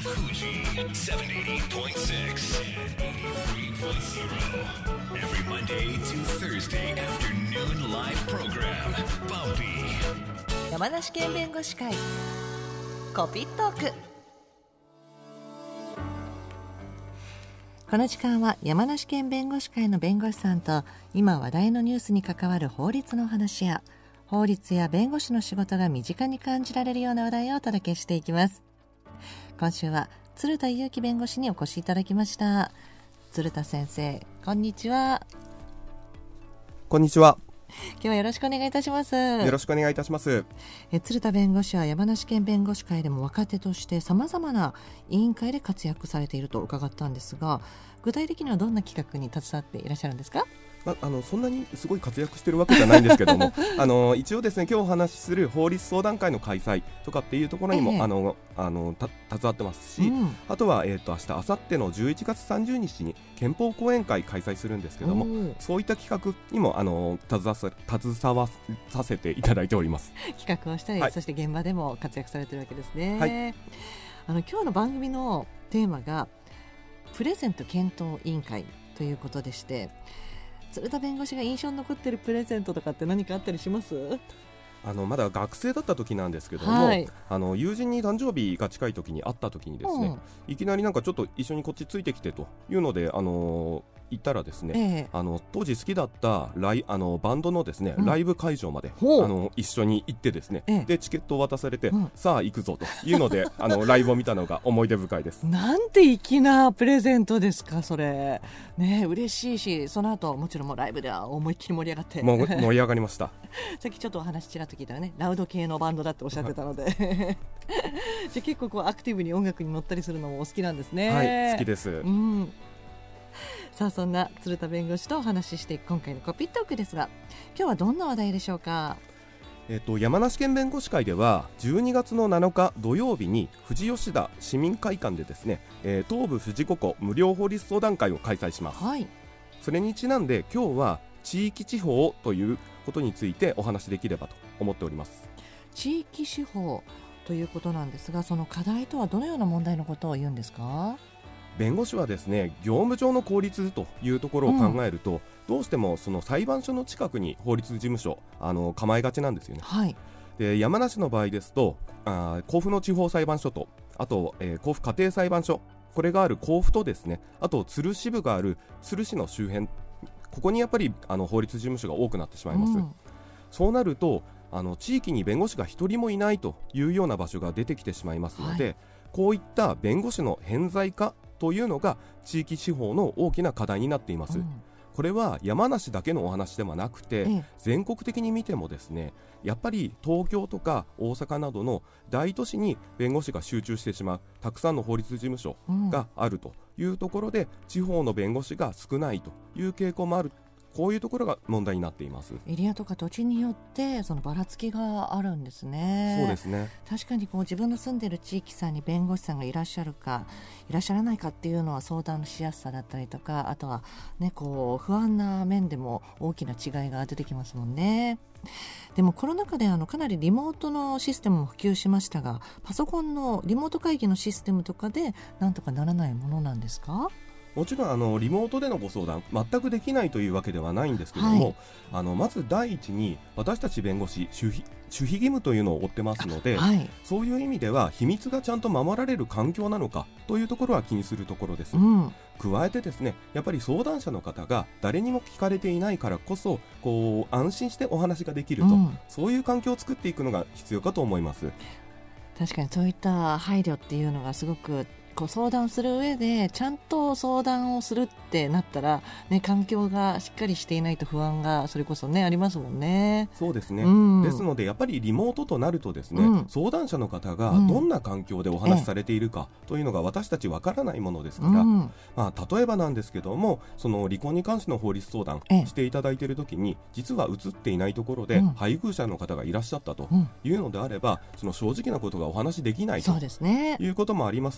Fuji 78.6 83.0 Every Monday to Thursday afternoon live program Bumpy 山梨県弁護士会コピットーク。この時間は山梨県弁護士会の弁護士さんと今話題のニュースに関わる法律の話や法律や弁護士の仕事が身近に感じられるような話題をお届けしていきます。今週は鶴田祐樹弁護士にお越しいただきました。鶴田先生、こんにちは。 こんにちは。 今日はよろしくお願いいたします。 よろしくお願いいたします。 鶴田弁護士は山梨県弁護士会でも若手としてさまざまな委員会で活躍されていると伺ったんですが、具体的にはどんな企画に携わっていらっしゃるんですか？ そんなにすごい活躍してるわけじゃないんですけども一応ですね、今日お話しする法律相談会の開催とかっていうところにも、携わってますし、あとは、明日、明後日の11月30日に憲法講演会開催するんですけども、そういった企画にも携わさせていただいております。 企画をしたり、 はい、 そして現場でも活躍されてるわけですね。 はい、 今日の番組のテーマがプレゼント検討委員会ということでして、鶴田弁護士が印象に残っているプレゼントとかって何かあったりします？ まだ学生だった時なんですけども、 はい、 友人に誕生日が近い時に会った時にですね、いきなりなんかちょっと一緒にこっちついてきてというので行ったらですね、当時好きだったバンドのですね、ライブ会場まで一緒に行ってですね、でチケットを渡されて、さあ行くぞというのでライブを見たのが思い出深いです。 なんて粋なプレゼントですかそれね。嬉しいし、その後もちろんもうライブでは思いっきり盛り上がってもう盛り上がりましたさっきちょっとお話ちらっと聞いたらね、ラウド系のバンドだっておっしゃってたのでじゃあ結構こうアクティブに音楽に乗ったりするのもお好きなんですね。 はい、好きです、 さあ、そんな鶴田弁護士とお話ししていく今回のコピットークですが、今日はどんな話題でしょうか？ 山梨県弁護士会では12月の7日土曜日に富士吉田市民会館でですね、東部富士五湖無料法律相談会を開催します。 はい、 それにちなんで今日は地域司法ということについてお話しできればと思っております。 地域司法ということなんですが、その課題とはどのような問題のことを言うんですか？ 弁護士はですね、業務上の効率というところを考えると、どうしてもその裁判所の近くに法律事務所構えがちなんですよね。 はい、 で山梨の場合ですと甲府の地方裁判所と、あと、甲府家庭裁判所、これがある甲府とですね、あと鶴支部がある鶴市の周辺、ここにやっぱり法律事務所が多くなってしまいます。そうなると地域に弁護士が一人もいないというような場所が出てきてしまいますので、こういった弁護士の偏在化というのが地域司法の大きな課題になっています。これは山梨だけのお話ではなくて、全国的に見てもですね、やっぱり東京とか大阪などの大都市に弁護士が集中してしまう、たくさんの法律事務所があるというところで、地方の弁護士が少ないという傾向もある、こういうところが問題になっています。 エリアとか土地によってそのばらつきがあるんですね。 そうですね。 確かにこう自分の住んでいる地域さんに弁護士さんがいらっしゃるかいらっしゃらないかっていうのは相談しやすさだったりとか、あとは、ね、こう不安な面でも大きな違いが出てきますもんね。でもコロナ禍でかなりリモートのシステムも普及しましたが、パソコンのリモート会議のシステムとかでなんとかならないものなんですか？ もちろんリモートでのご相談全くできないというわけではないんですけれども、まず第一に私たち弁護士守秘義務というのを負ってますので、そういう意味では秘密がちゃんと守られる環境なのかというところは気にするところです。加えてですね、やっぱり相談者の方が誰にも聞かれていないからこそこう安心してお話ができると、そういう環境を作っていくのが必要かと思います。 確かにそういった配慮っていうのがすごくこう相談する上でちゃんと相談をするってなったら、環境がしっかりしていないと不安がそれこそ、ありますもんね。 そうですね、ですのでやっぱりリモートとなるとですね、相談者の方がどんな環境でお話しされているかというのが私たちわからないものですから、例えばなんですけども、その離婚に関しての法律相談していただいているときに実は映っていないところで配偶者の方がいらっしゃったというのであれば、その正直なことがお話できないということもありますので、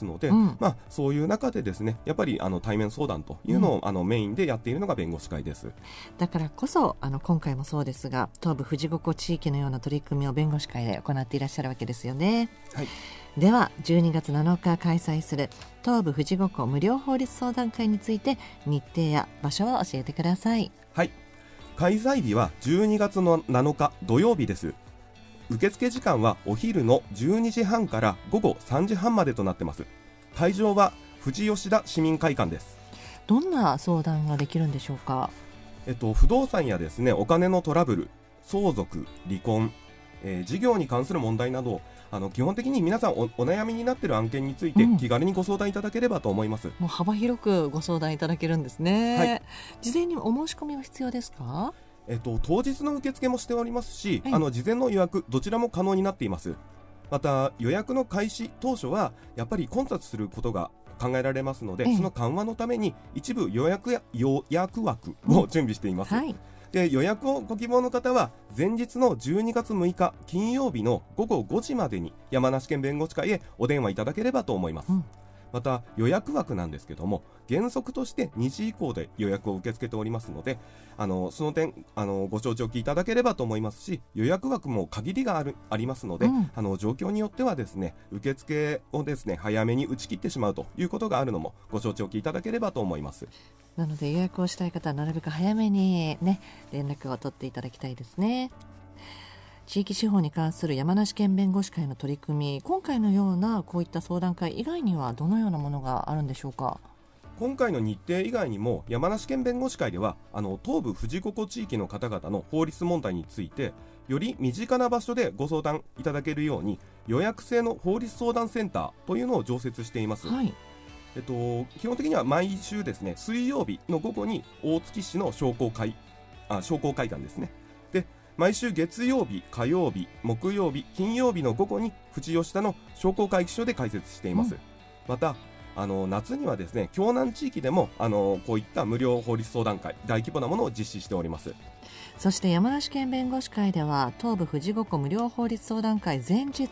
そういう中でですね、やっぱり対面相談というのを、メインでやっているのが弁護士会です。 だからこそ今回もそうですが、東部富士五湖地域のような取り組みを弁護士会で行っていらっしゃるわけですよね。 はい、 では12月7日開催する東部富士五湖無料法律相談会について日程や場所を教えてください。 はい、開催日は12月の7日土曜日です。受付時間はお昼の12時半から午後3時半までとなってます。会場は富士吉田市民会館です。 どんな相談ができるんでしょうか？ 不動産やですね、お金のトラブル、相続、離婚、事業に関する問題など、基本的に皆さん お悩みになっている案件について気軽にご相談いただければと思います。 もう幅広くご相談いただけるんですね。はい、事前にお申し込みは必要ですか？ 当日の受付もしておりますし、事前の予約どちらも可能になっています。また予約の開始当初はやっぱり混雑することが考えられますので、その緩和のために一部予約枠を準備しています。で、予約をご希望の方は前日の12月6日金曜日の午後5時までに山梨県弁護士会へお電話いただければと思います。また予約枠なんですけども、原則として2時以降で予約を受け付けておりますので、その点ご承知おきいただければと思いますし、予約枠も限りがありますので、状況によってはですね、受付をですね早めに打ち切ってしまうということがあるのもご承知おきいただければと思います。 なので予約をしたい方はなるべく早めにね連絡を取っていただきたいですね。地域司法に関する山梨県弁護士会の取り組み、今回のようなこういった相談会以外にはどのようなものがあるんでしょうか？ 今回の日程以外にも山梨県弁護士会では東部富士五湖地域の方々の法律問題についてより身近な場所でご相談いただけるように予約制の法律相談センターというのを常設しています。基本的には毎週ですね、水曜日の午後に大月市の商工会館ですね。で、毎週月曜日、火曜日、木曜日、金曜日の午後に富士吉田の商工会議所で開設しています。また夏にはですね、京南地域でもこういった無料法律相談会、大規模なものを実施しております。 そして山梨県弁護士会では東部富士五湖無料法律相談会前日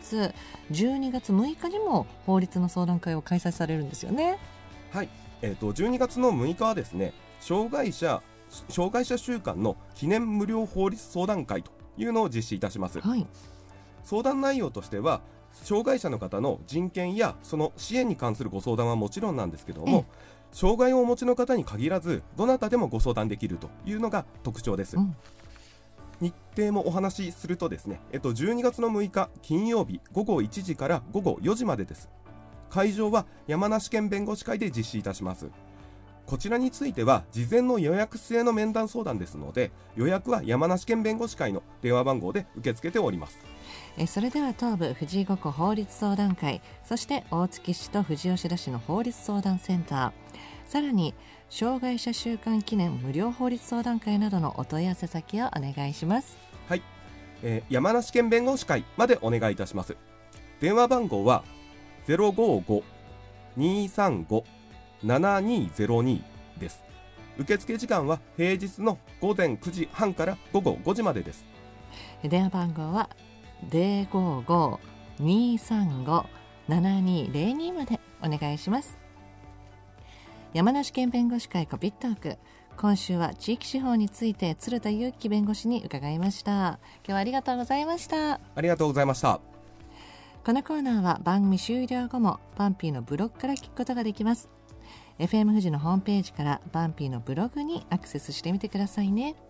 12月6日にも法律の相談会を開催されるんですよね。 はい、12月の6日はですね、障害者週間の記念無料法律相談会というのを実施いたします。相談内容としては障害者の方の人権やその支援に関するご相談はもちろんなんですけども、障害をお持ちの方に限らずどなたでもご相談できるというのが特徴です。日程もお話しするとですね、12月の6日金曜日午後1時から午後4時までです。会場は山梨県弁護士会で実施いたします。こちらについては事前の予約制の面談相談ですので、予約は山梨県弁護士会の電話番号で受け付けております。 それでは東部富士五湖法律相談会、そして大月市と富士吉田市の法律相談センター、さらに障害者週間記念無料法律相談会などのお問い合わせ先をお願いします。 はい、山梨県弁護士会までお願いいたします。電話番号は 055-235-7202 です。受付時間は平日の午前9時半から午後5時までです。 電話番号は 055-235-7202 までお願いします。山梨県弁護士会コピットーク、今週は地域司法について鶴田祐樹弁護士に伺いました。今日はありがとうございました。 ありがとうございました。 このコーナーは番組終了後もパンピーのブログから聞くことができます。FM 富士のホームページからパンピーのブログにアクセスしてみてくださいね。